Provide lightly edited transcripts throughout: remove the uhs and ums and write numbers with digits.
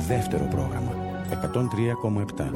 δεύτερο πρόγραμμα 103,7.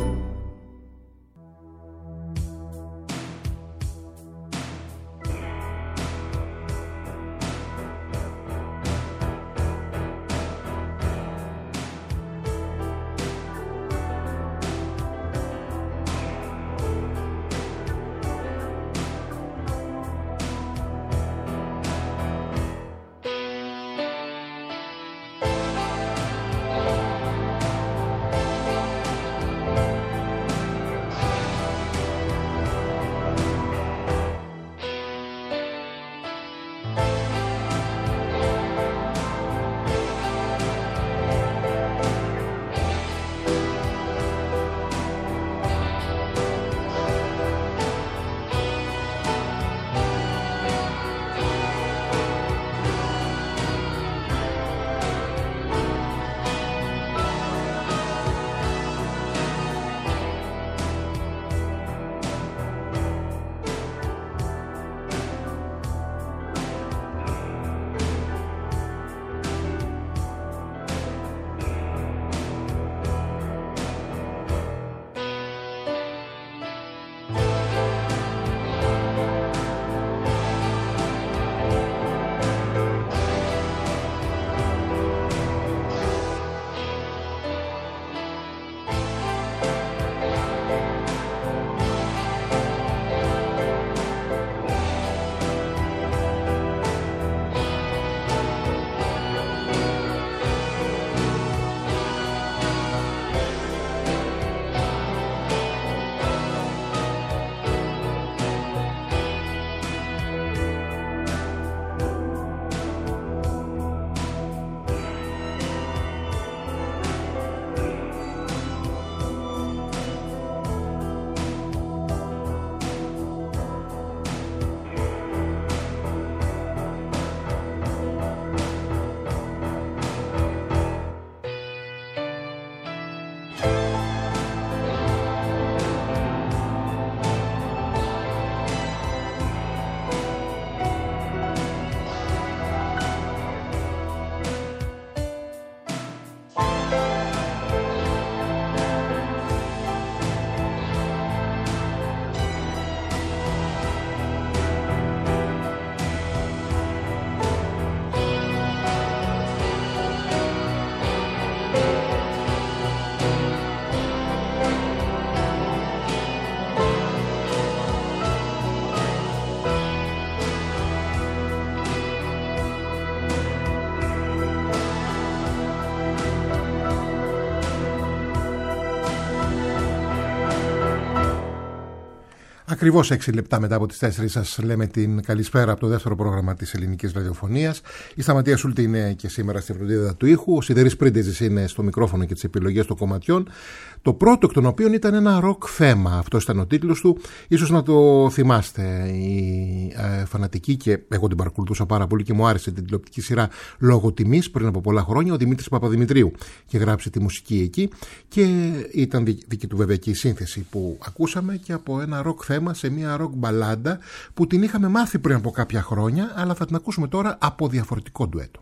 Ακριβώς 6 λεπτά μετά από τις 4 σας λέμε την καλησπέρα από το δεύτερο πρόγραμμα της ελληνικής ραδιοφωνίας. Η Σταματία Σούλτη είναι και σήμερα στη φροντίδα του ήχου. Ο Σιδερής Πρίντεζης είναι στο μικρόφωνο και τις επιλογές των κομματιών. Το πρώτο εκ των οποίων ήταν ένα ροκ θέμα. Αυτός ήταν ο τίτλος του. Ίσως να το θυμάστε. Οι φανατικοί, και εγώ την παρακολουθούσα πάρα πολύ και μου άρεσε την τηλεοπτική σειρά λόγω τιμής πριν από πολλά χρόνια. Ο Δημήτρης Παπαδημητρίου και γράψει τη μουσική εκεί. Και ήταν δική του βέβαια και η σύνθεση που ακούσαμε και από ένα ροκ θέμα σε μια ροκ μπαλάντα που την είχαμε μάθει πριν από κάποια χρόνια, αλλά θα την ακούσουμε τώρα από διαφορετικό ντουέτο.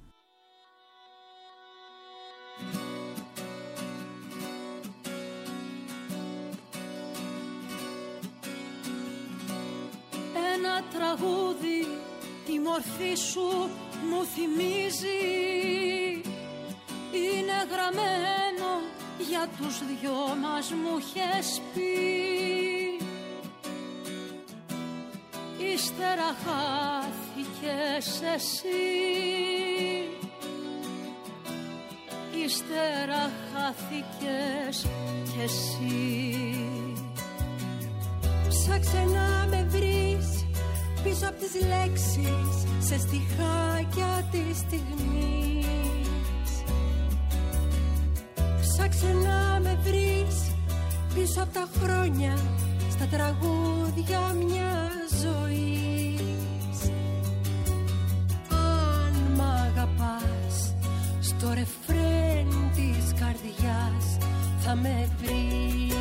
Ένα τραγούδι τη μορφή σου μου θυμίζει, είναι γραμμένο για τους δυο μας μου είχες πει. Ύστερα χάθηκες εσύ, ύστερα χάθηκες κι εσύ. Ψάξε να με βρεις πίσω απ' τις λέξεις, σε στιχάκια της στιγμής. Ψάξε να με βρεις πίσω απ' τα χρόνια, στα τραγούδια μια ζωής. Αν μ' αγαπάς, στο ρεφρέν της καρδιάς θα με βρεις.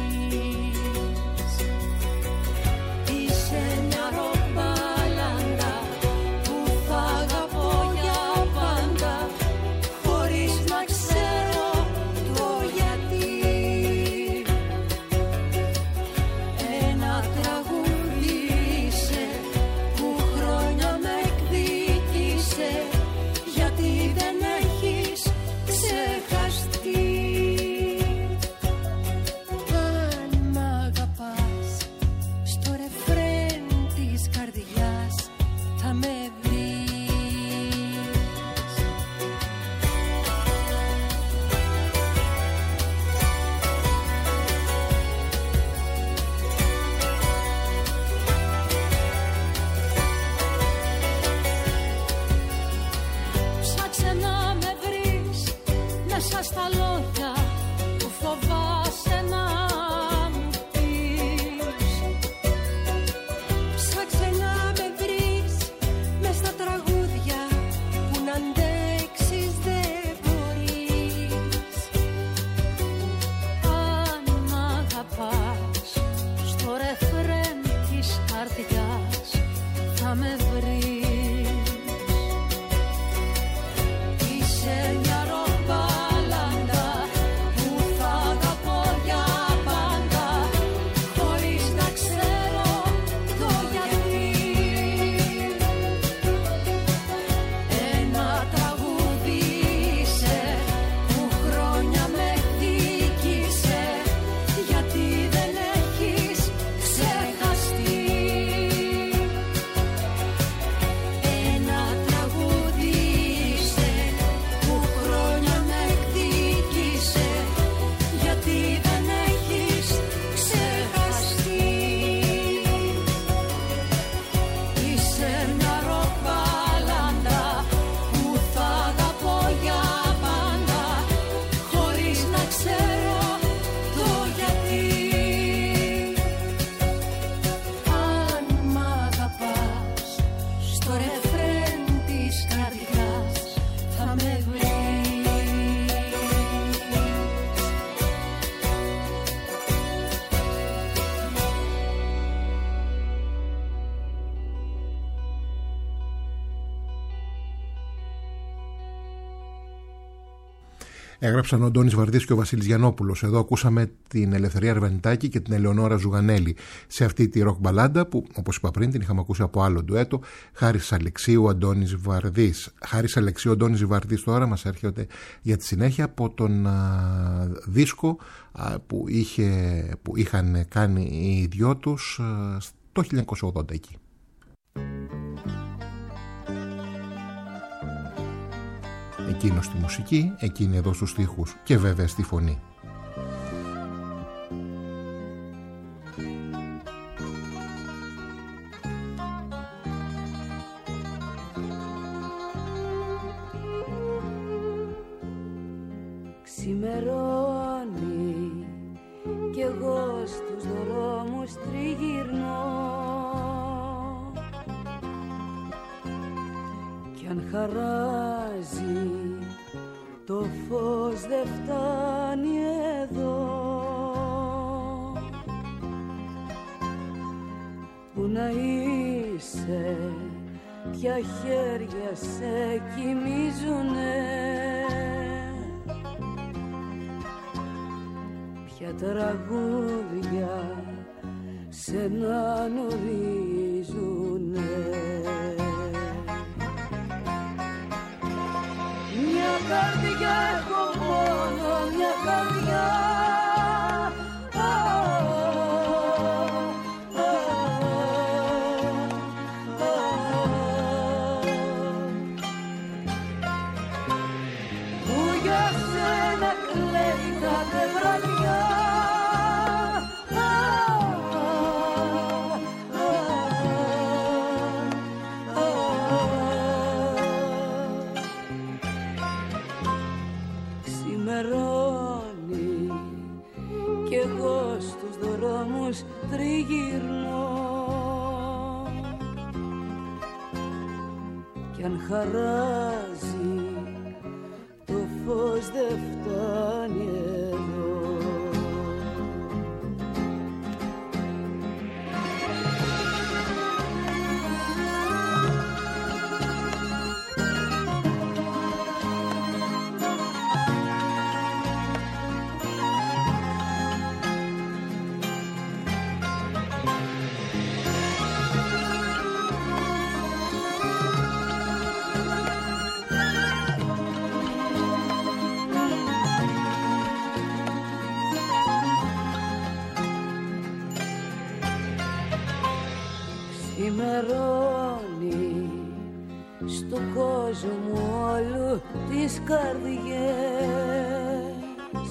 Είσαι μια ροκ μπαλάντα που θα αγαπώ για πάντα, χωρίς να ξέρω το Έγραψαν ο Αντώνης Βαρδής και ο Βασίλης Γιαννόπουλος. Εδώ ακούσαμε την Ελευθερία Αρβανιτάκη και την Ελεονόρα Ζουγανέλη σε αυτή τη ροκ μπαλάντα που, όπως είπα πριν, την είχαμε ακούσει από άλλο ντουέτο. Χάρης Αλεξίου, Αντώνης Βαρδής. Χάρης Αλεξίου, Αντώνης Βαρδής τώρα μας έρχεται για τη συνέχεια από τον δίσκο που είχαν κάνει οι δυο τους το 1980 εκεί. Εκείνος στη μουσική, εκείνη εδώ στους στίχους και βέβαια στη φωνή. Ξημερώνει κι εγώ στους δρόμους τριγυρνώ κι αν χαράζει το φως δεν φτάνει εδώ. Πού να είσαι, ποια χέρια σε κοιμίζουνε, ποια τραγούδια σε να νουρίζουνε. Μια καρδιά έχω μόνο, μια καρδιά που για σένα κλαίει κάθε βραδιά. Τριγυρνώ κι αν χαράζει το φως δεν φτάνει εδώ. Ξημερώνει στο κόσμο όλου τις καρδιές,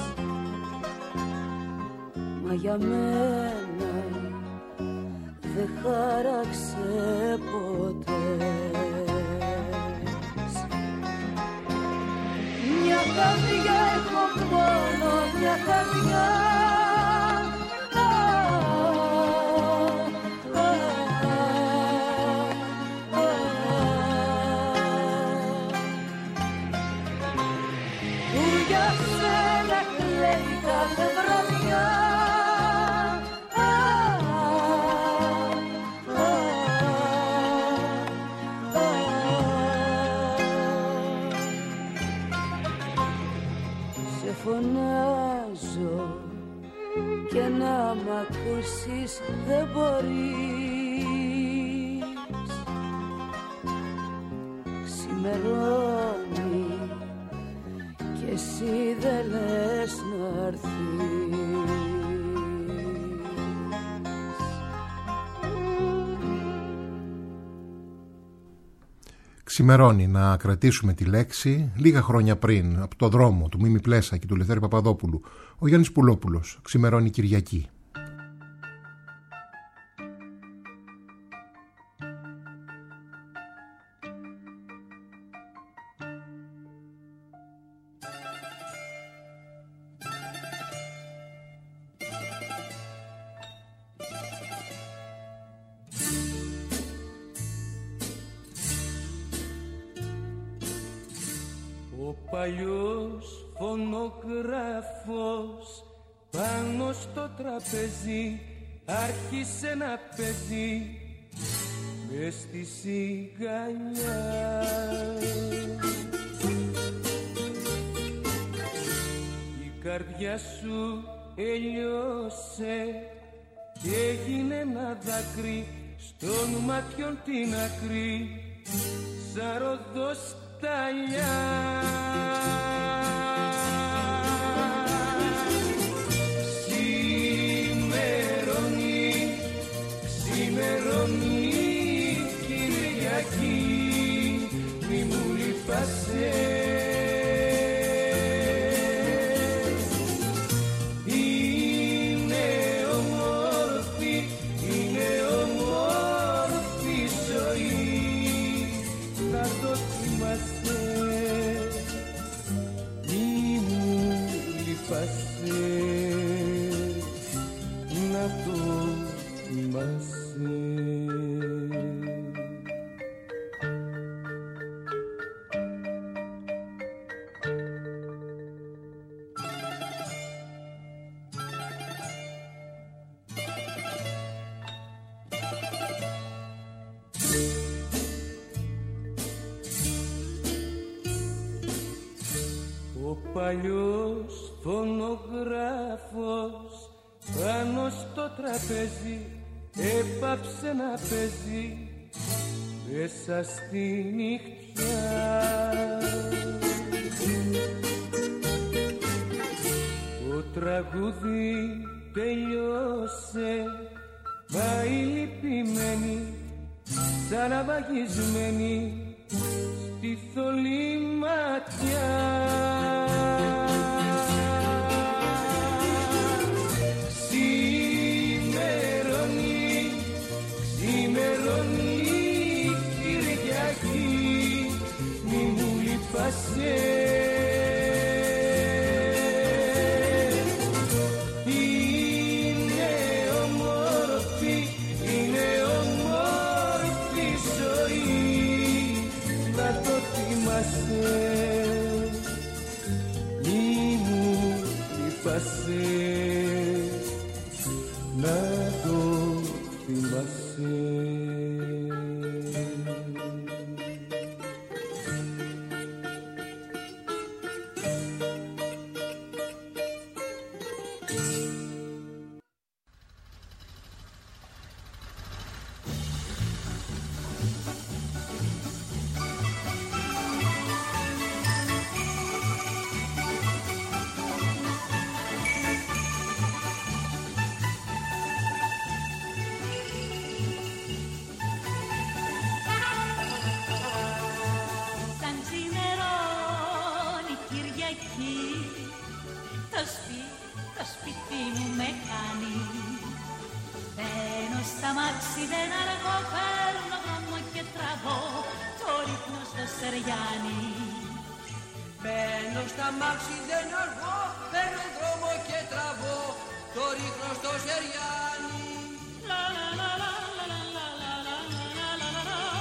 μα για μένα δεν χάραξε ποτέ. Μια καρδιά έχω μόνο, μια καρδιά φωνάζω και να μ' ακούσεις δεν μπορείς. Ξημερώνει κι εσύ δεν λες να'ρθείς. Ξημερώνει, να κρατήσουμε τη λέξη. Λίγα χρόνια πριν, από το δρόμο του Μίμη Πλέσα και του Λευτέρη Παπαδόπουλου, ο Γιάννης Πουλόπουλος, Ξημερώνει Κυριακή. Ο παλιός φωνογράφος πάνω στο τραπέζι άρχισε να παίζει μες στη σιγανιά. καρδιά σου έλειωσε και έγινε ένα δάκρυ στον ματιών την ακρή σαν ροδοσταλιά. Ξημερώνει Κυριακή, μη μου λείπασαι. Είναι όμορφη ζωή, θα το θυμάσαι. Μη μου λείπασαι, να το θυμάσαι. Ο παλιός φωνογράφος πάνω στο τραπέζι έπαψε να παίζει μέσα στη νύχτια. Το τραγούδι τελειώσε, μα οι λυπημένοι σαν αβαγισμένοι στη θολή ματιά. Ξημερώνει Κυριακή, μη μου λείπασαι. Είναι όμορφη ζωή, θα το θυμάσαι. Μη μου λείπασαι, να το θυμάσαι. Το σπίτι μου με κάνει. Μπαίνω στα μάξι, δεν αργώ, παίρνω δρόμο και τραβώ το ρίχνω στο Σεριάνι. Μπαίνω στα μάξι, δεν αργώ, παίρνω δρόμο και τραβώ το ρίχνω στο Σεριάνι. Λα λα λα λα λα λα λα λα λα λα λα λα.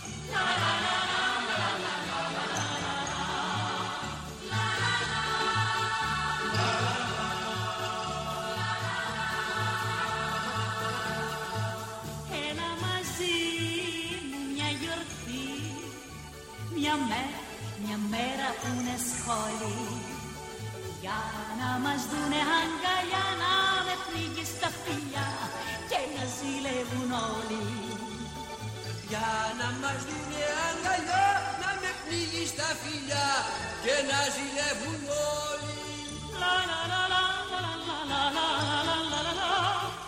Μια μέρα που είναι σχόλη για να μας δουνε αγκαλιά, να με πνίγει στα φιλιά και να ζηλεύουν όλοι. Για να μας δουνε αγκαλιά, να με πνίγει στα φιλιά και να ζηλεύουν όλοι. Λα λα λα λα λα λα λα λα λα λα λα λα.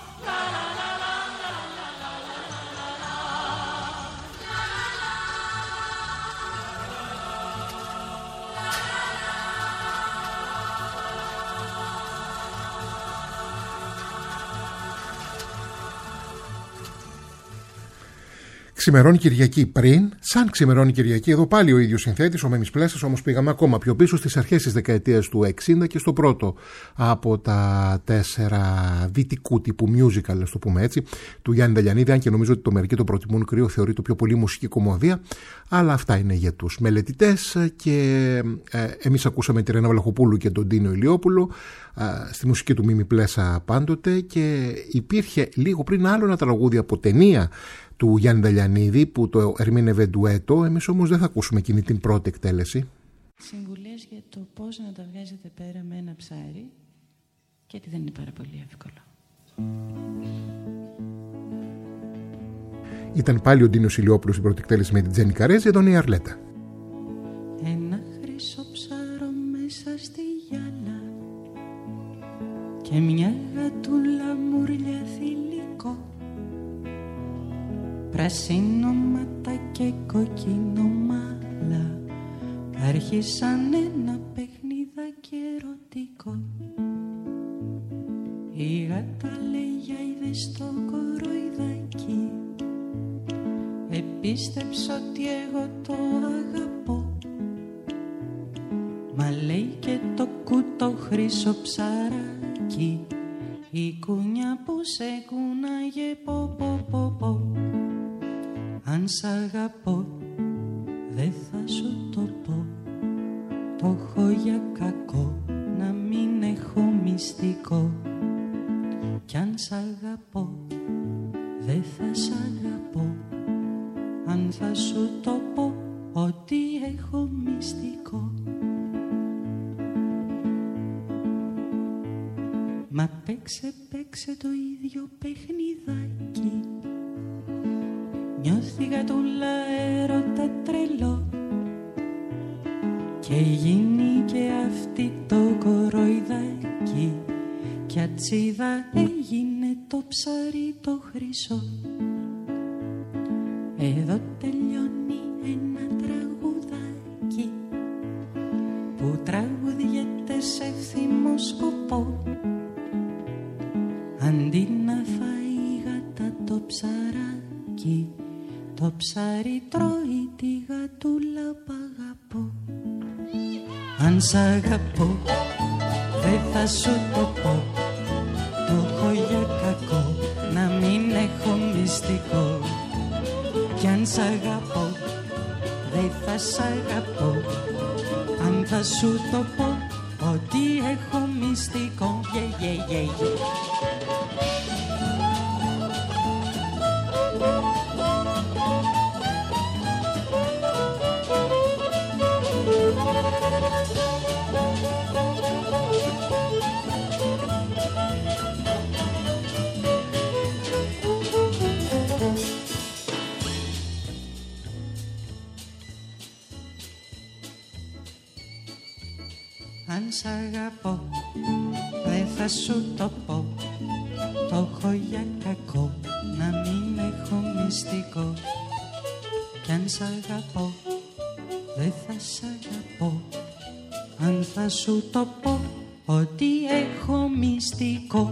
Ξημερώνει Κυριακή πριν, σαν ξημερώνει Κυριακή, εδώ πάλι ο ίδιος συνθέτης, ο Μέμης Πλέσσας, όμως πήγαμε ακόμα πιο πίσω στις αρχές της δεκαετίας του 60 και στο πρώτο από τα 4 δυτικού τύπου musical, ας το πούμε έτσι, του Γιάννη Νταλιανίδη, αν και νομίζω ότι το μερικοί το προτιμούν κρύο, θεωρεί το πιο πολύ μουσική κομμωδία, αλλά αυτά είναι για τους μελετητές και εμείς ακούσαμε τη Ρένα Βλαχοπούλου και τον Τίνο Ηλιόπουλο στη μουσική του Μίμη Πλέσσα πάντοτε, και υπήρχε λίγο πριν άλλο ένα τραγούδι από ταινία του Γιάννη Νταλιανίδη που το ερμήνευε ντουέτο. Εμείς όμως δεν θα ακούσουμε εκείνη την πρώτη εκτέλεση. Συμβουλές για το πώς να τα βγάζετε πέρα με ένα ψάρι γιατί δεν είναι πάρα πολύ εύκολο. Ήταν πάλι ο Ντίνος Ηλιόπουλος στην πρώτη εκτέλεση με την Τζέννη Καρέζη, εδώ είναι η Αρλέτα. Ένα χρυσό ψάρο μέσα στη γυάλα και μια γατούλα μουρλιά θηλυκό, πράσινο ματά και κόκκινο μάλα, άρχισαν ένα παιχνίδακι ερωτικό. Η γάτα λέγια είδε στο κοροϊδάκι, επίστεψα ότι εγώ το αγαπώ. Μα λέει και το κούτο χρυσό ψαράκι, η κούνια που σε κούναγε πω πω πω πω. Αν σ' αγαπώ δεν θα σου το πω, το έχω για κακό να μην έχω μυστικό. Κι αν σ' αγαπώ δεν θα σ' αγαπώ, αν θα σου το πω ότι έχω μυστικό. Μα παίξε το ίδιο παιχνιδάκι, νιώθει γατούλα έρωτα τρελό, και γίνει και αυτή το κοροϊδάκι, κι ατσίδα έγινε το ψάρι το χρυσό. Εδώ τελειώνει ένα τραγουδάκι που τραγουδιέται σε εύθυμο σκοπό. Αντί να φάει η γάτα το ψαράκι, το ψάρι τρώει τη γατούλα που αγαπώ. Αν σ' αγαπώ δεν θα σου το πω, το έχω για κακό να μην έχω μυστικό. Κι αν σ' αγαπώ δεν θα σ' αγαπώ, αν θα σου το πω ότι έχω μυστικό. Yeah, yeah, yeah, yeah. Αν σ' αγαπώ δεν θα σου το πω, το έχω για κακό να μην έχω μυστικό. Κι αν σ' αγαπώ δεν θα σ' αγαπώ, αν θα σου το πω ότι έχω μυστικό.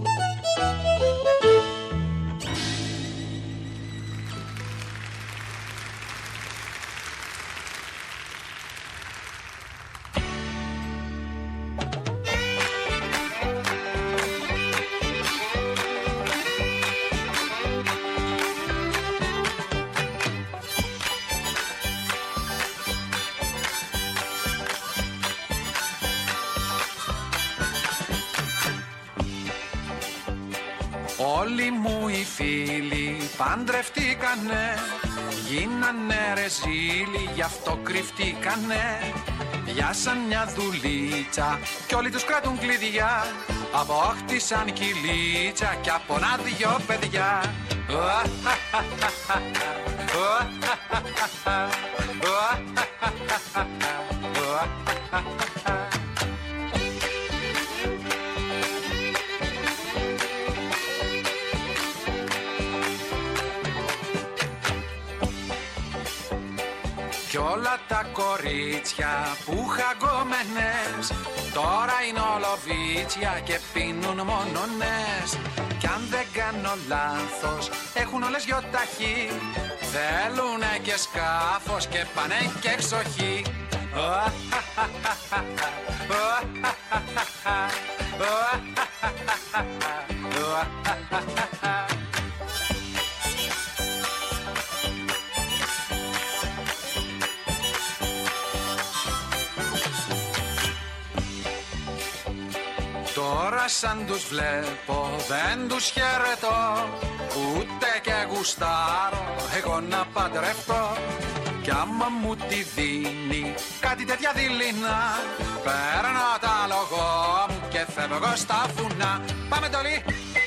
Όλοι μου οι φίλοι παντρευτήκανε, γίνανε ρεζίλοι, γι' αυτό κρυφτήκανε. Πιάσαν μια δουλίτσα κι όλοι τους κρατούν κλειδιά, απόκτησαν κυλίτσα κι από ένα δυο παιδιά. Κι όλα τα κορίτσια που είχα γκόμενες τώρα είναι ολοβίτσια και πίνουν μόνονες. Κι αν δεν κάνω λάθος έχουν όλες γιοταχή, θέλουνε και σκάφος και πάνε και εξοχή. Τώρα σαν τους βλέπω δεν τους χαιρετώ, ούτε και γουστάρω εγώ να παντρευτώ. Κι άμα μου τη δίνει κάτι τέτοια δειλινά, παίρνω τα λογό μου και φεύγω στα βουνά. Πάμε Ντόλι!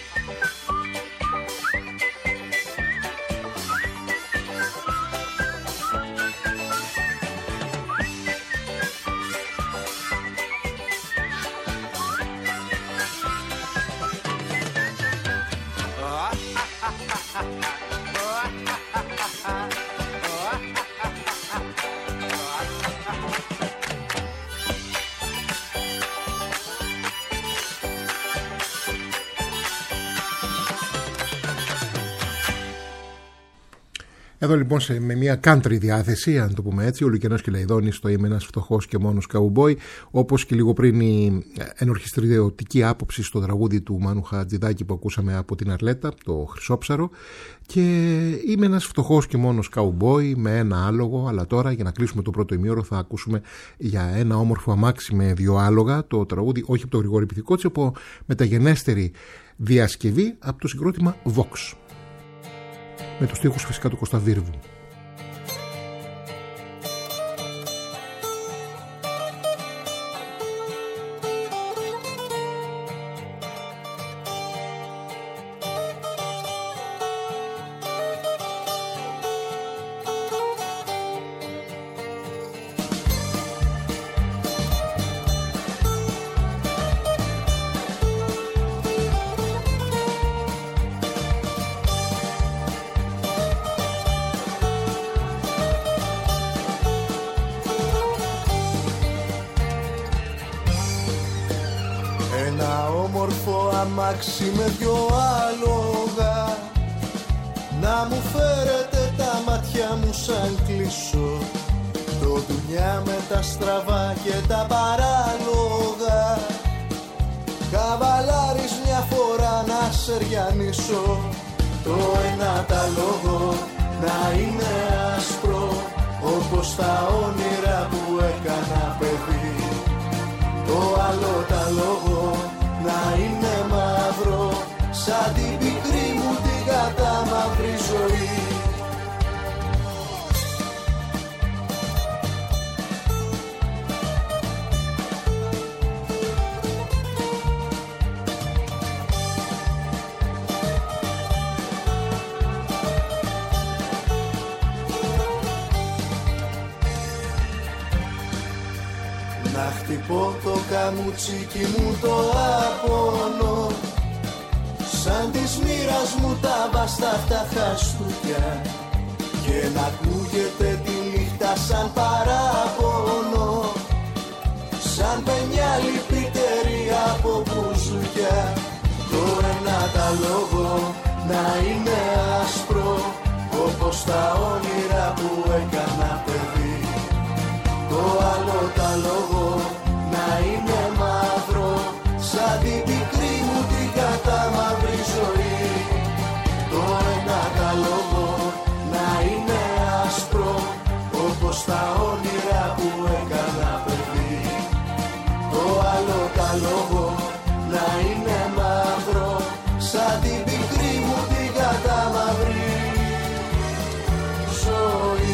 Εδώ λοιπόν με μια country διάθεση, αν το πούμε έτσι, ο Λουκιανός Κυλαϊδόνης στο «Είμαι ένας φτωχός και μόνος καουμπόι», όπως και λίγο πριν η ενορχιστριωτική άποψη στο τραγούδι του Μάνου Χατζηδάκη που ακούσαμε από την Αρλέτα, το Χρυσόψαρο, και «Είμαι ένας φτωχός και μόνος καουμπόι» με ένα άλογο. Αλλά τώρα, για να κλείσουμε το πρώτο ημίωρο, θα ακούσουμε για ένα όμορφο αμάξι με δύο άλογα, το τραγούδι όχι από τον Γρηγόρη Πυθικότσι, από μεταγενέστερη διασκευή από το συγκρότημα Vox, με τους στίχους φυσικά του Κώστα Βίρβου. Με δυο άλογα να μου φέρετε τα μάτια μου σαν κλείσω, το δουλειά με τα στραβά και τα παράλογα, καβαλάρεις μια φορά να σεριανίσω, το ένα τα λόγο να είναι άσπρο όπως τα όνειρα που έκανα παιδί, το άλλο τα λόγο να είναι μαύρο σαν την πικρή μου την κατάμαυρη ζωή. Να χτυπώ το καμουτσίκι μου το απόνο, σαν της μοίρας μου τα βαστά χαστούκια, και να ακούγεται τη νύχτα σαν παράπονο, σαν παινιά λυπητερή από μπουζούκια, το ένα τα λόγο να είναι άσπρο όπως τα όνειρα που έκανα παιδί, το άλλο τα λόγο να είναι μαύρο σαν την πικρή μου την κατάμαυρη ζωή, το ένα τα λόγο να είναι άσπρο όπως τα όνειρα που έκανα παιδί, το άλλο τα λόγο να είναι μαύρο σαν την πικρή μου την κατάμαυρη ζωή.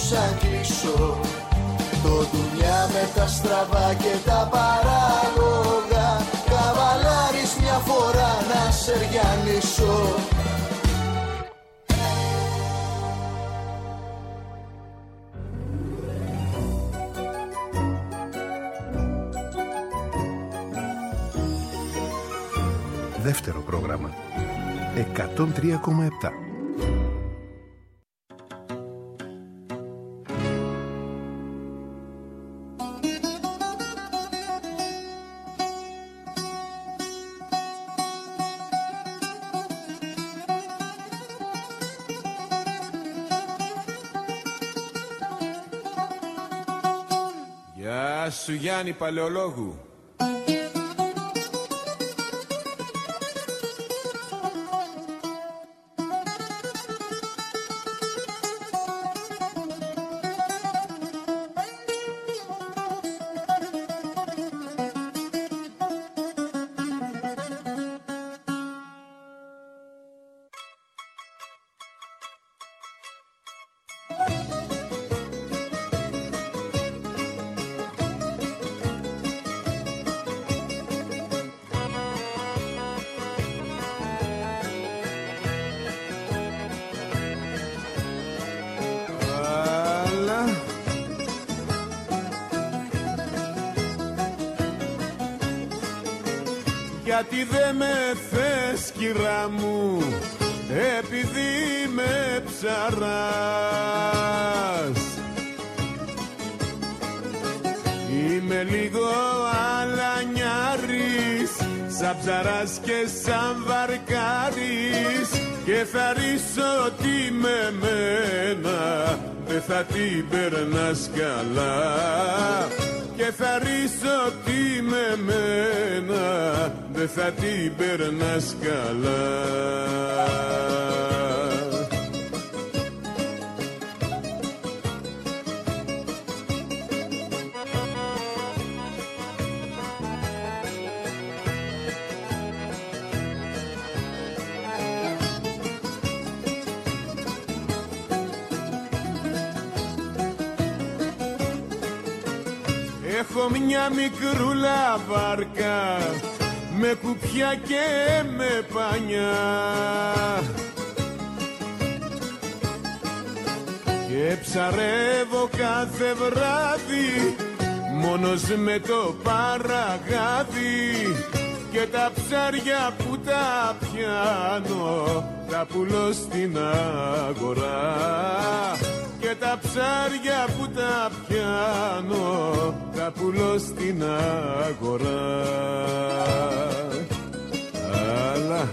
σαν κλείσω. Το δουλειά με τα στραβά και τα παράλογα, καβαλάρεις μια φορά να σεριανίσω. Δεύτερο πρόγραμμα 103,7. Γεια σου Γιάννη Παλαιολόγου. Γιατί δε με θες κυρά μου, επειδή με ψαράς. Είμαι λίγο αλανιάρης, σαν ψαράς και σαν βαρκάρης, και θα ρίσω τι με μένα δεν θα την περνάς καλά. Και θα ρίσω τι με μένα δεν θα την περνάς καλά. Έχω μια μικρούλα βάρκα με κουπιά και με πανιά, και ψαρεύω κάθε βράδυ μόνος με το παραγάδι, και τα ψάρια που τα πιάνω τα πουλώ στην αγορά. Και τα ψάρια που τα πιάνω τα πουλώ στην αγορά. Αλλά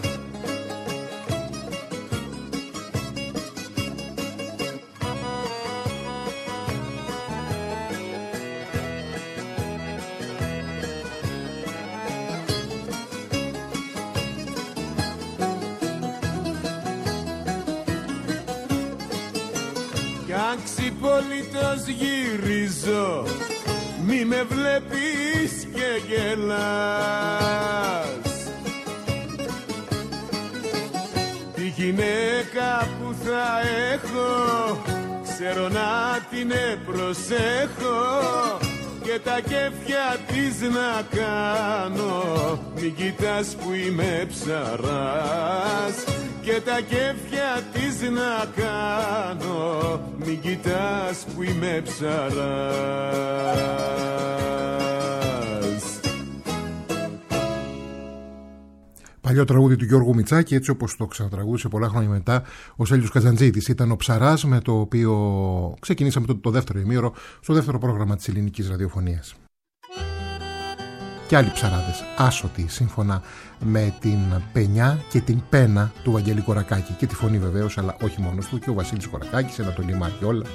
αν ξυπόλυτος γυρίζω, μη με βλέπεις και γελάς. Τη γυναίκα που θα έχω ξέρω να την προσέχω, και τα κέφια της να κάνω, μην κοιτάς που είμαι ψαράς. Και τα κέφια της να κάνω, μην κοιτάς που είμαι ψαράς. Παλιό τραγούδι του Γιώργου Μητσάκη, έτσι όπως το ξανατραγούδισε πολλά χρόνια μετά ο Στέλιος Καζαντζίδης. Ήταν ο Ψαράς, με το οποίο ξεκινήσαμε το δεύτερο ημίωρο στο δεύτερο πρόγραμμα της ελληνικής ραδιοφωνίας. Και άλλοι ψαράδες, άσωτοι, σύμφωνα με την πενιά και την πένα του Βαγγέλη Κορακάκη, και τη φωνή βεβαίως, αλλά όχι μόνος του, και ο Βασίλης Κορακάκης, Ανατολή Μαριόλα.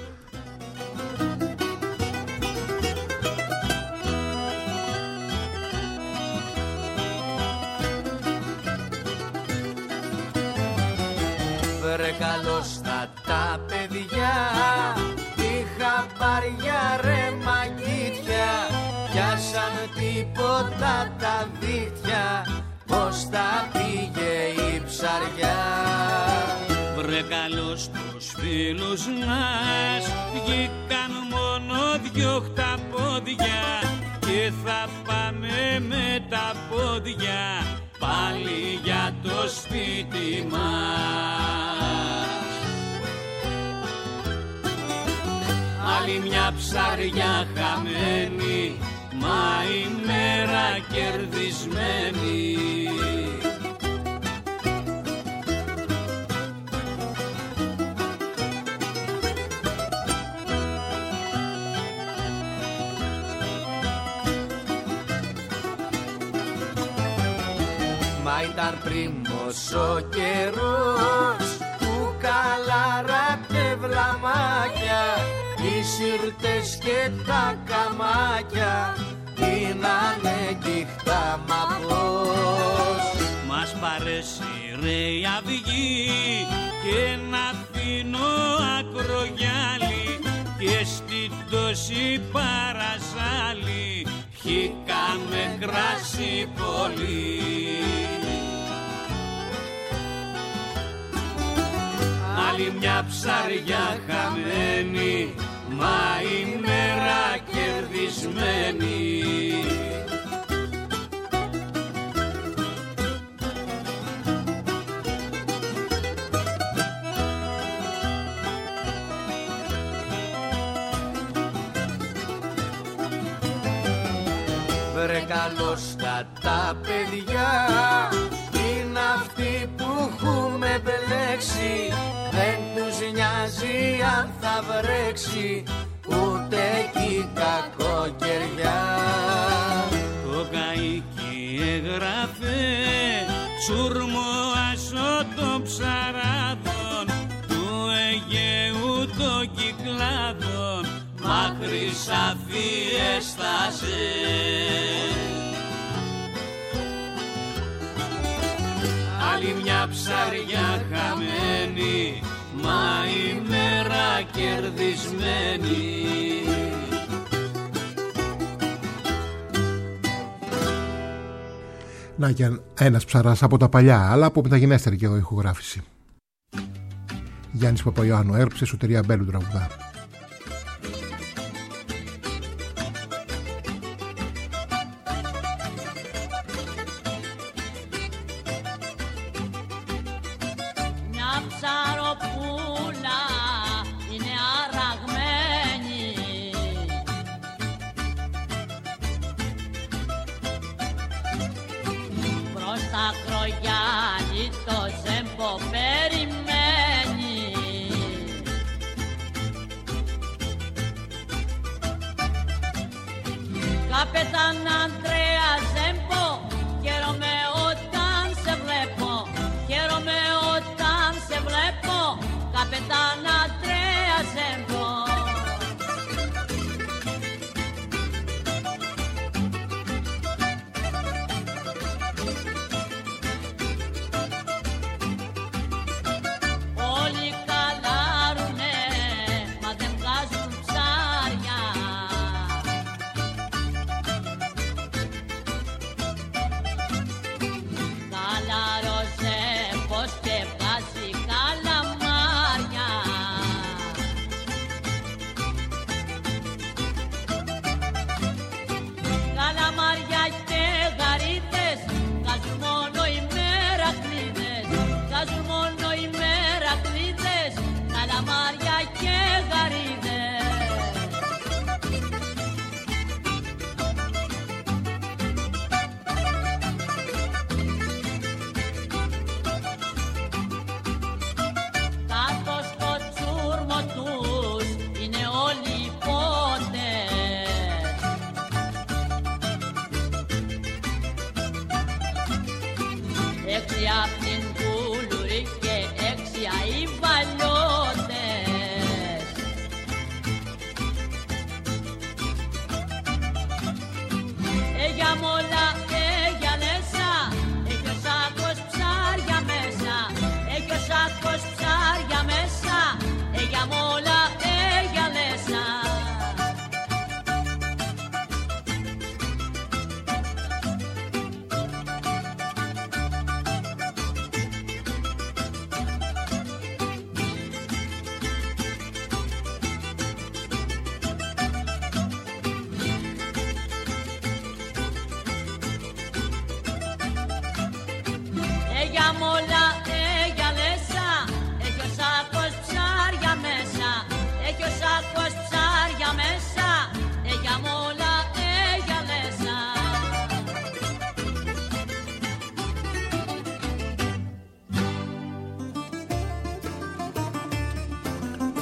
Βρε καλώς τα παιδιά, είχα βαριά ρε μαγκίτια, πιάσαν τίποτα τα δίχτυα, πως τα πήγε η ψαριά. Βρε με καλούς τους φίλους μας βγήκαν μόνο 2 χταπόδια και θα πάμε με τα πόδια πάλι για το σπίτι μας. Άλλη μια ψαριά χαμένη, μα η μέρα κερδισμένη. Μα ήταν πριν πόσο καιρός που καλάρα και βλαμάκια, οι σύρτες και τα καμάκια πίνανε κύχτα μαπός. Μας παρέσυρε η αυγή και ένα φίνο ακρογιάλι και στην τόση παρασάλη πιήκαμε κράσι πολύ. Άλλη μια ψαριά χαμένη, μα η μέρα κερδισμένη. Βρε καλώς τα παιδιά είναι αυτοί που έχουμε μπλέξει, δεν τους νοιάζει αν θα βρέξει ούτε κι κακοκαιριά. Το καίκι έγραφε τσούρμο άσωτο ψαράδων του Αιγαίου των Κυκλάδων, μα χρυσάφι έστασε. Άλλη μια ψαριά χαμένη, μα η μέρα κερδισμένη. Να και ένας ψαράς από τα παλιά, αλλά από μεταγενέστερη και εδώ ηχογράφηση. Γιάννης Παπαϊωάννου, έρψε Σωτηρία Μπέλου τραγουδά.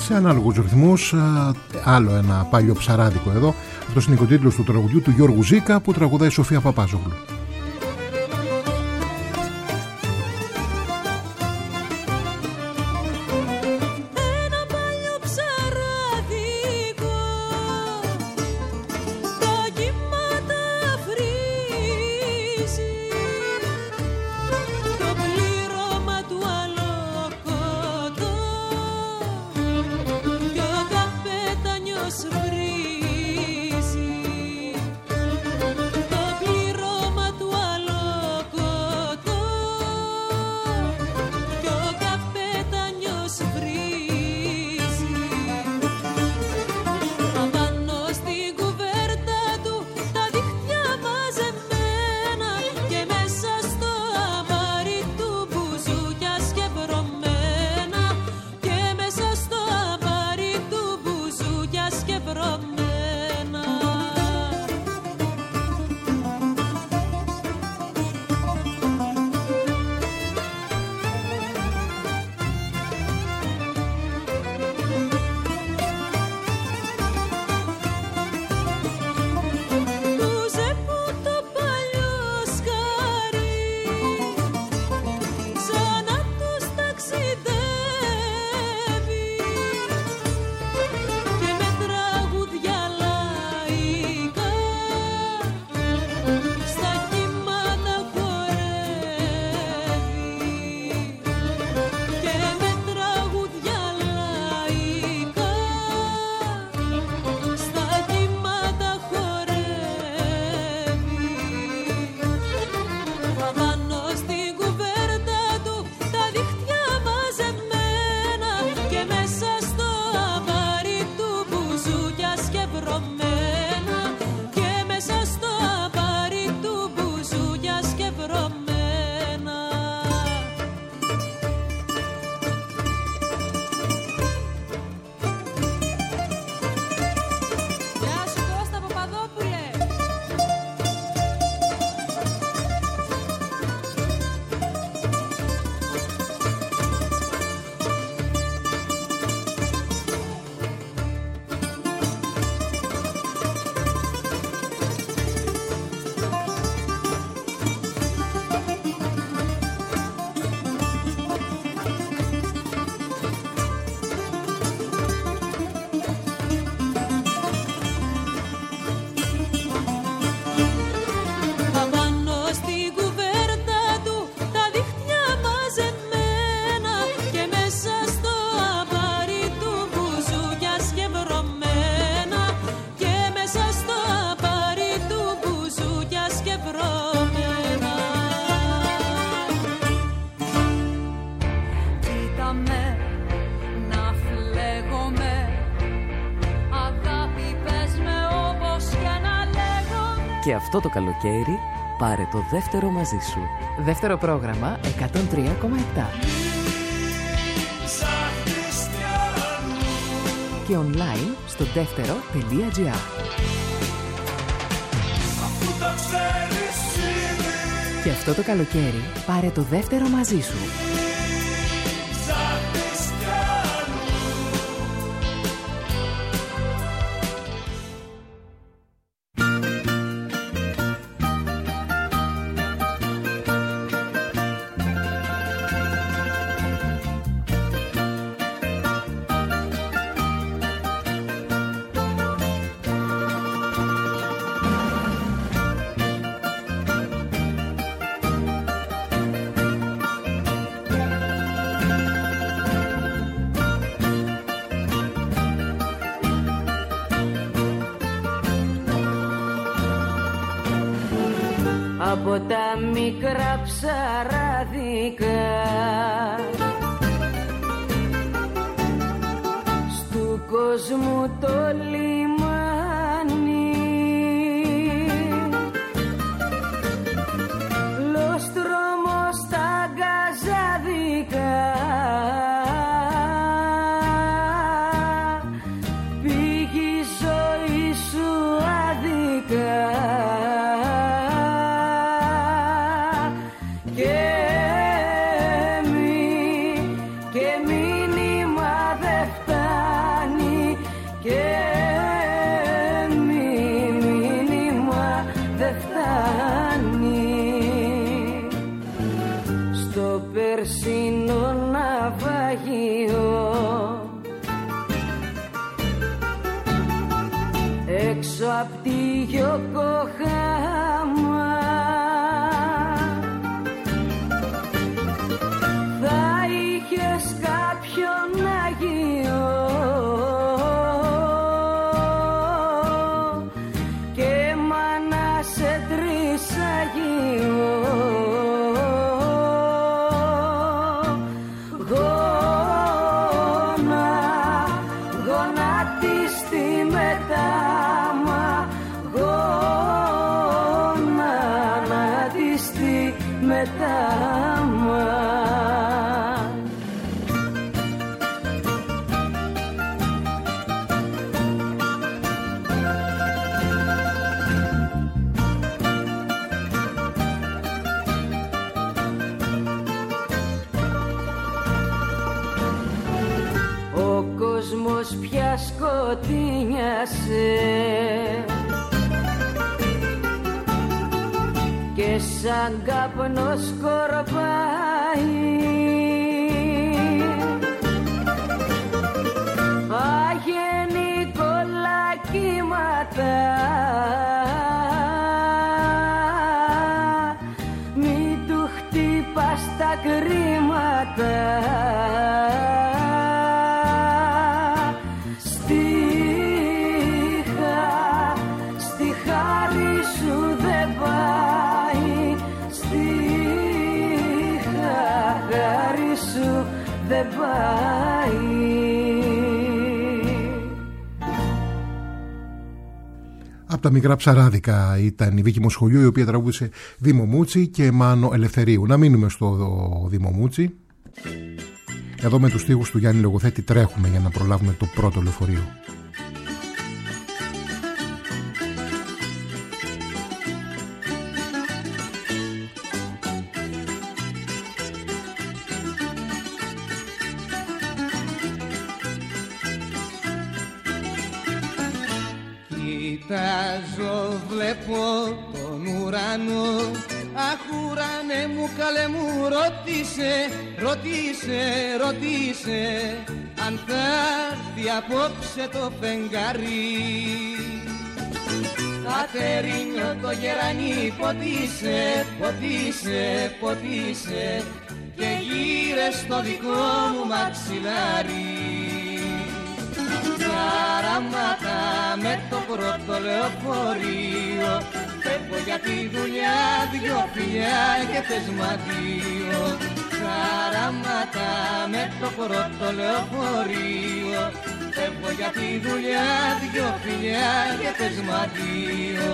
σε ανάλογους ρυθμούς. Άλλο ένα πάλιο ψαράδικο εδώ. Αυτός είναι ο τίτλος του τραγουδιού του Γιώργου Ζήκα που τραγουδάει η Σοφία Παπάζογλου. Και αυτό το καλοκαίρι πάρε το δεύτερο μαζί σου. Δεύτερο πρόγραμμα 103,7. Και online στο δεύτερο.gr. Και αυτό το καλοκαίρι πάρε το δεύτερο μαζί σου. Από τα μικρά ψαράδικα στου κόσμου το λιμάνι, λοστρόμο στα γκαζάδικα, πήγε η ζωή σου άδικα. Και μήνυμα δε φτάνει έξω απ' τη Γιοκοχάμα. Θα είχες κάποιον Άγιο και μάνα σε τρισαγιο. Γονατίστη μετάμα, γονατίστη μετάμα. Ο κόσμος πια σκοτεινιάσε και σαν καπνός σκορπάει. Αγενικόλα κύματα, μη του χτύπας τα κρίματα. Στη χάρη σου δεν πάει, στη χάρη σου δεν πάει. Από τα μικρά ψαράδικα ήταν η Βίκη Μοσχολιού, η οποία τραγούδισε Δήμο Μούτσι και Μάνο Ελευθερίου. Να μείνουμε στο Δήμο Μούτσι. Εδώ με τους στίχους του Γιάννη Λογοθέτη τρέχουμε για να προλάβουμε το πρώτο λεωφορείο. Κοιτάζω, βλέπω τον ουρανό. Αχ, ουρανέ μου, καλέ μου, ρώτησε αν θα έρθει απόψε το φεγγάρι. Κατερίνιο το γερανί, ποτίσε και γύρε στο δικό μου μαξιλάρι. Χαράματα με το πρώτο λεωφορείο, φεύγω για τη δουλειά, δυο φιλιά και θεσματίο. Χαράματα με το πρώτο λεωφορείο, φεύγω για τη δουλειά, δυο φιλιά και θεσματίο.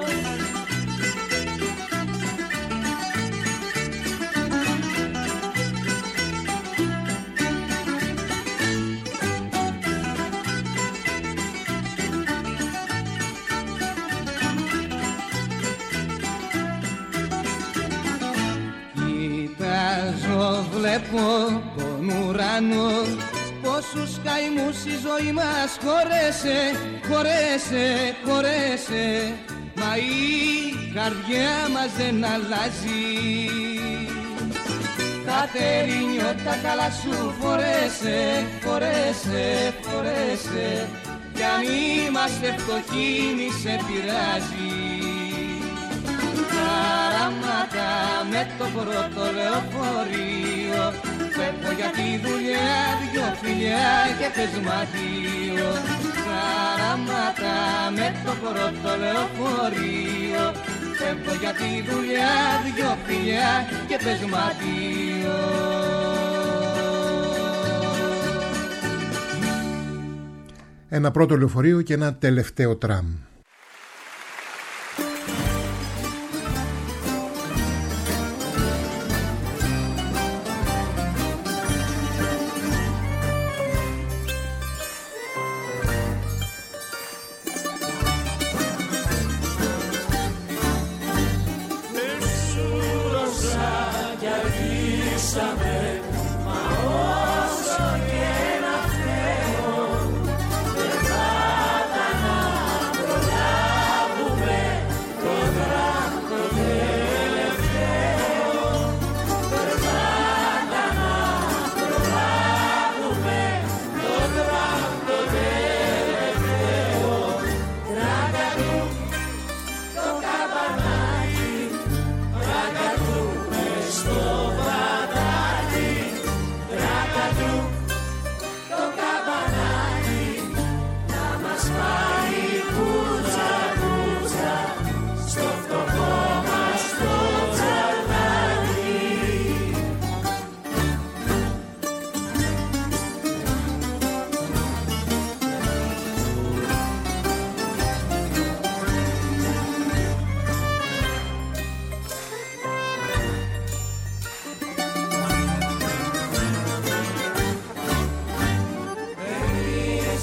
Βλέπω τον ουρανό, πόσους καημούς η ζωή μας χωρέσε, μα η καρδιά μας δεν αλλάζει. Κατερίνιο τα καλά σου φορέσε, κι αν είμαστε φτωχοί μη σε πειράζει. Χαράματα με το πρώτο λεωφορείο, φεύγω για τη δουλειά, δυο φιλιά και θεσματίο. Χαράματα με το πρώτο λεωφορείο, φεύγω για τη δουλειά, δυο φιλιά και θεσματίο. Ένα πρώτο λεωφορείο και ένα τελευταίο τραμ. Τράγα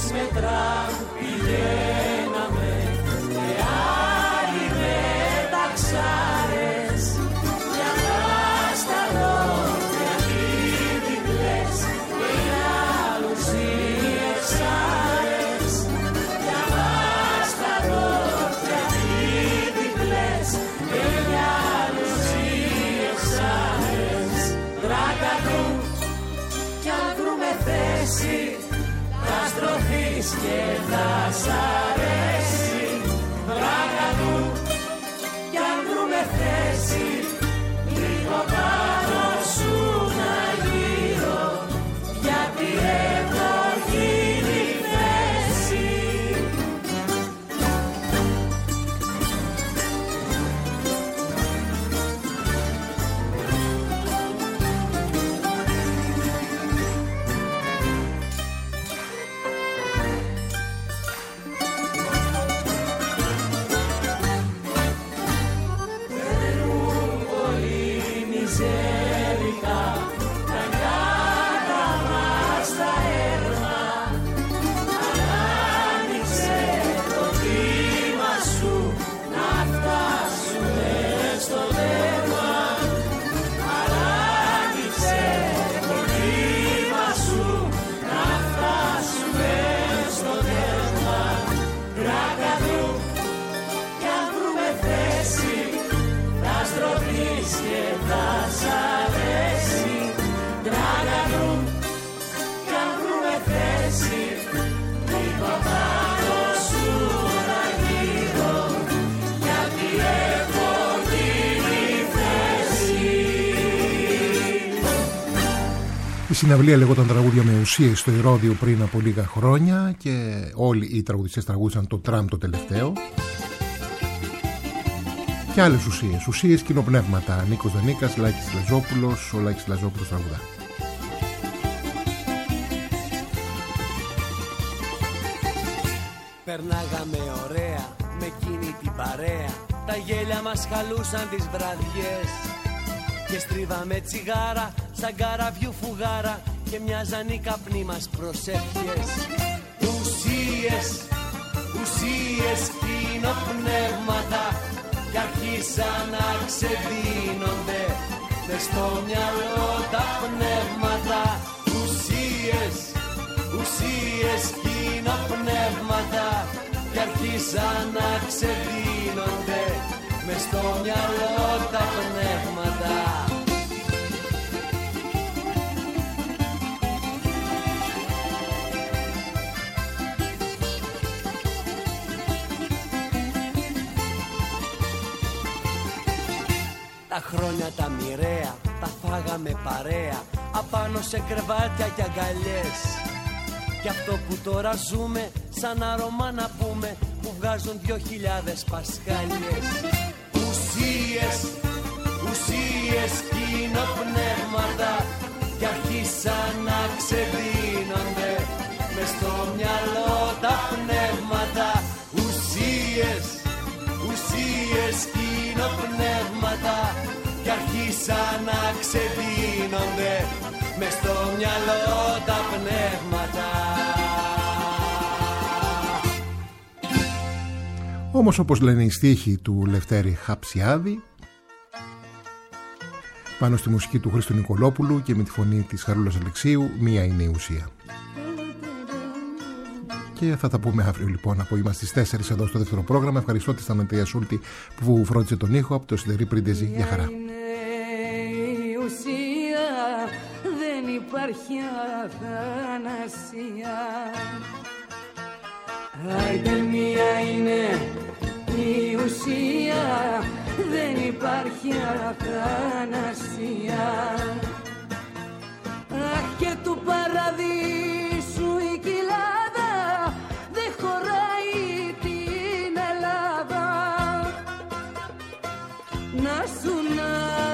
με τραμ πηγαίναμε και άλλοι με ταξάρες για μας τα λόγια διπλές και για άλλους οι εξάρες για μας τα λόγια διπλές και για άλλους οι εξάρες τράκατου κι αν βρούμε θέση θα στρωθείς και θα σ' αρέσει βράγα του κι αν βρούμε θέση λίγο πάνω σου να γύρω γιατί έχω γίνει θέση. Η συναυλία λεγόταν Τραγούδια με ουσίες στο Ηρώδειο πριν από λίγα χρόνια και όλοι οι τραγουδιστές τραγούδισαν το τραμ το τελευταίο. Και άλλες ουσίες κοινοπνεύματα. Νίκος Δανίκας, Λάκης Λαζόπουλος, ο Λάκης Λαζόπουλος τραγουδά. Περνάγαμε ωραία με εκείνη την παρέα. Τα γέλια μας χαλούσαν τις βραδιές και στρίβαμε τσιγάρα σαν καραβιού φουγάρα και μοιάζαν οι καπνοί μας προσεύχες. Ουσίες κοινοπνεύματα κι αρχίσαν να ξεδίνονται μες στο μυαλό τα πνεύματα. Ουσίες κοινοπνεύματα κι αρχίσαν να ξεδίνονται μες στο μυαλό τα πνεύματα. Τα χρόνια τα μοιραία τα φάγαμε παρέα απάνω σε κρεβάτια και αγκαλιές. Κι αυτό που τώρα ζούμε σαν άρωμα να πούμε που βγάζουν 2.000 πασχάλιες. Ουσίες κοινοπνεύματα κι αρχίσαν να ξεδίνονται μες στο μυαλό τα πνεύματα. Ουσίες κοινοπνεύματα κι αρχίσαν να ξεδίνονται μες στο μυαλό τα πνεύματα. Όμως όπως λένε οι στίχοι του Λευτέρη Χαψιάδη πάνω στη μουσική του Χρήστου Νικολόπουλου και με τη φωνή της Χαρούλας Αλεξίου, μία είναι η ουσία. Και θα τα πούμε αύριο λοιπόν. Απόγευμα στις 4 εδώ στο δεύτερο πρόγραμμα. Ευχαριστώ τη Σταματία Σούλτη που φρόντισε τον ήχο από το Σιδερή Πρίντεζη. Για χαρά. Η ουσία δεν υπάρχει αθανασία. Άιντε μία είναι η ουσία, δεν υπάρχει αθανασία. Αχ, και του παραδείσου η κοιλάδα δεν χωράει την Ελλάδα. Να σου να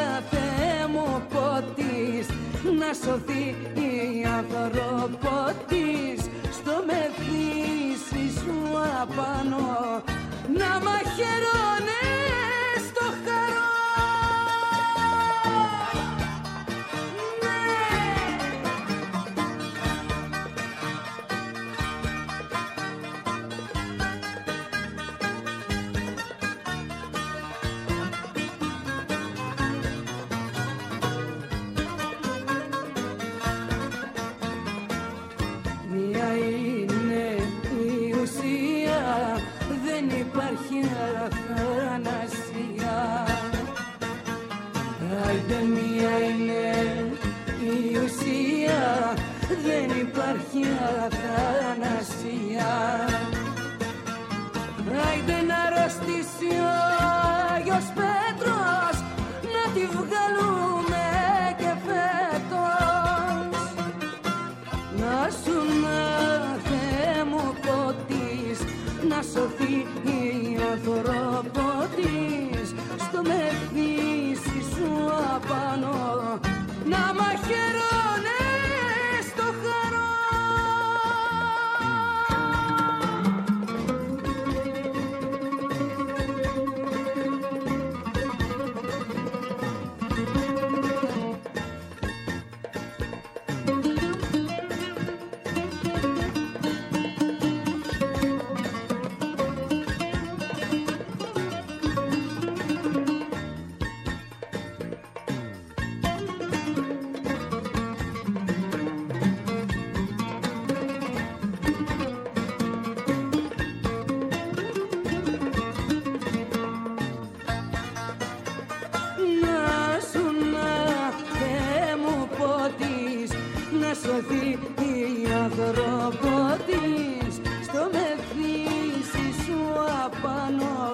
θεμοπότης, να σωθεί η ανθρωπότης στο μεθύσι σου απάνω, να μαχαιρώνες το χαρό. Ναι. σωθεί η άνθρωπο της, στο μεθύσι σου απάνω να μαχαιρώνε στο χαρό. Σωθεί η άνθρωπο της, στο μεθύσι σου απάνω